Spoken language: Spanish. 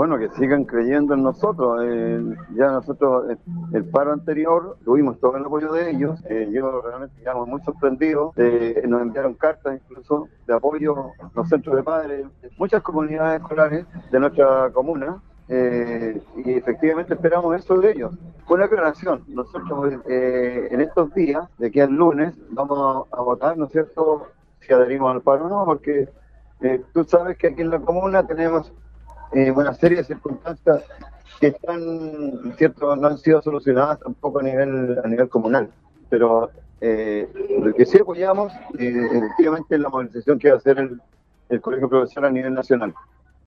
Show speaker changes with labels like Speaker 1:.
Speaker 1: bueno, que sigan creyendo en nosotros. Ya nosotros, el paro anterior, tuvimos todo el apoyo de ellos. Yo realmente quedamos muy sorprendidos. Nos enviaron cartas incluso de apoyo a los centros de padres, muchas comunidades escolares de nuestra comuna. Y efectivamente esperamos eso de ellos. Una aclaración, nosotros en estos días, de aquí al lunes, vamos a votar, ¿no es cierto?, si adherimos al paro o no, porque tú sabes que aquí en la comuna tenemos una serie de circunstancias que están, ¿cierto?, no han sido solucionadas tampoco a nivel comunal. Pero lo que sí apoyamos, efectivamente, es la movilización que va a hacer el Colegio Profesional a nivel nacional.